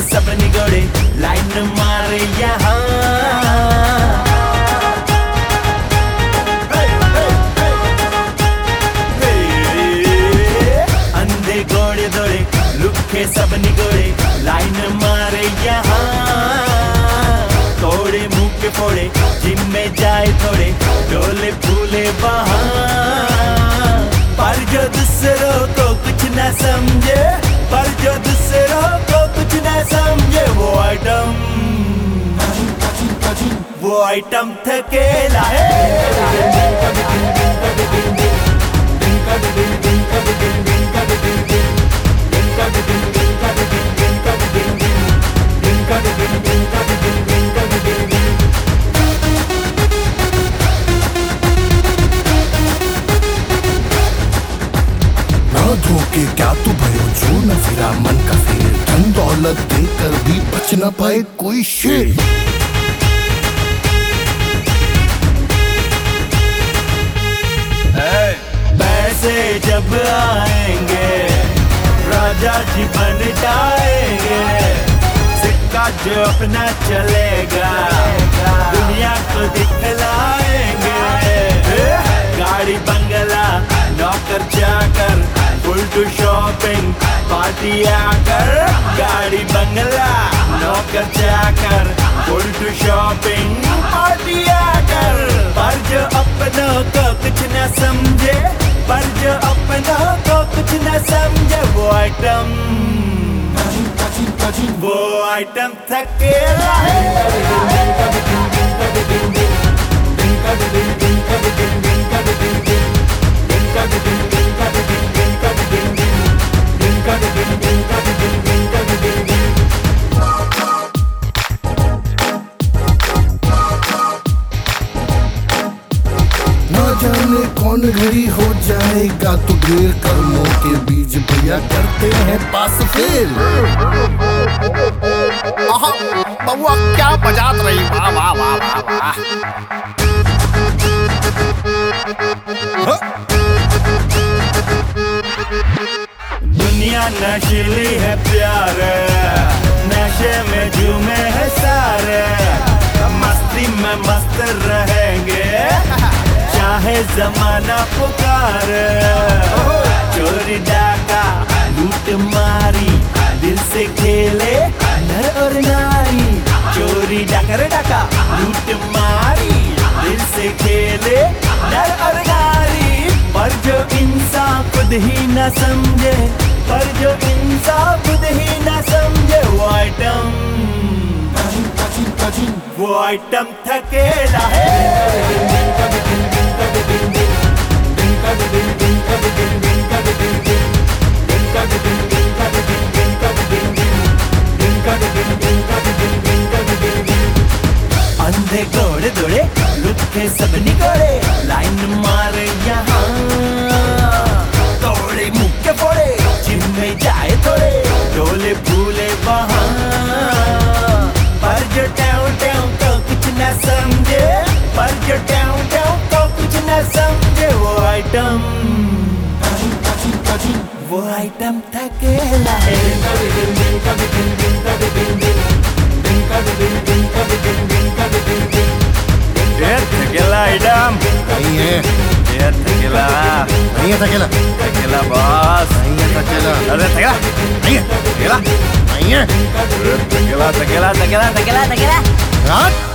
सब निगोड़े लाइन मारे यहाँ। अंधे घोड़े दौड़े लुखे सब निगोड़े लाइन मारे यहाँ। तोड़े मुंह के फोड़े जिम में जाए थोड़े डोले फूले वहाँ। पर जो दूसरों को कुछ न समझे, पर जो दूसरों को कुछ न समझे, वो आइटम थकेला है। धोखे क्या तू भयो जो न फिरा मन का फेर, धन दौलत देकर भी बच न पाए कोई शेर। पैसे जब आएंगे राजा जी बन जाएंगे। सिक्का जो अपना चलेगा दुनिया को दिखलाएंगे। गाड़ी बंगला नौकर चाकर फुल टू शॉपिंग पार्टी आकर। गाड़ी बंगला नौकर चाकर फुल टू शॉपिंग पार्टी आकर। पर जो अपनों को कुछ न समझे, पर जो अपनों को कुछ न समझे, वो आइटम थकेला है। जाने कौन घड़ी हो जाएगा तो ढेर कर्मों के बीज भैया करते हैं पास फेल। बउआ क्या बजात रही, वाह वाह वाह वाह वाह। दुनिया नशीली है प्यारे, नशे में झूमे है सारे। मस्ती में मस्त रहेंगे चाहे जमाना पुकारे। चोरी डाका लूट मारी दिल से खेले नर और नारी। चोरी डाका लूट मारी दिल से खेले नर और नारी। पर जो इंसान खुद ही न समझे, पर जो इंसान खुद ही न समझे, वो आइटम थकेला है। अंधे घोड़े दौड़े लुखे सब निगोड़े लाइन मारे यहाँ। तोड़े मुंह के फोड़े जिम में जाए थोड़े डोले फूले वहाँ। पर जो टाउ को कुछ न समझे, पर जो टाउ को कुछ न समझे, वो आइटम थकेला है। थकेला आइटम नहीं है, ये थकेला नहीं है, थकेला थकेला बॉस नहीं है, थकेला अरे थकेला नहीं है, थकेला नहीं है। थकेला थकेला थकेला थकेला थकेला।